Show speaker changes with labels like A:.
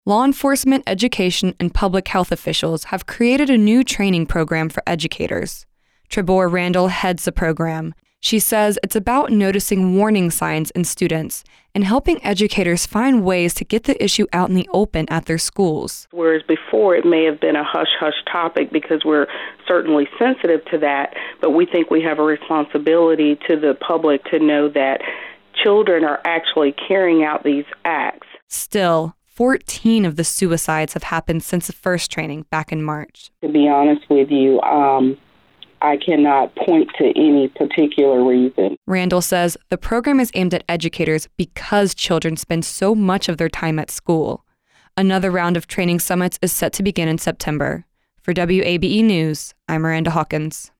A: Law enforcement, education, and public health officials have created a new training program for educators. Trebor Randall heads the program. She says it's about noticing warning signs in students and helping educators find ways to get the issue out in the open at their schools.
B: Whereas before it may have been a hush-hush topic because we're certainly sensitive to that, but we think we have a responsibility to the public to know that children are actually carrying out these acts.
A: Still, 14 of the suicides have happened since the first training back in March.
B: To be honest with you, I cannot point to any particular reason.
A: Randall says the program is aimed at educators because children spend so much of their time at school. Another round of training summits is set to begin in September. For WABE News, I'm Miranda Hawkins.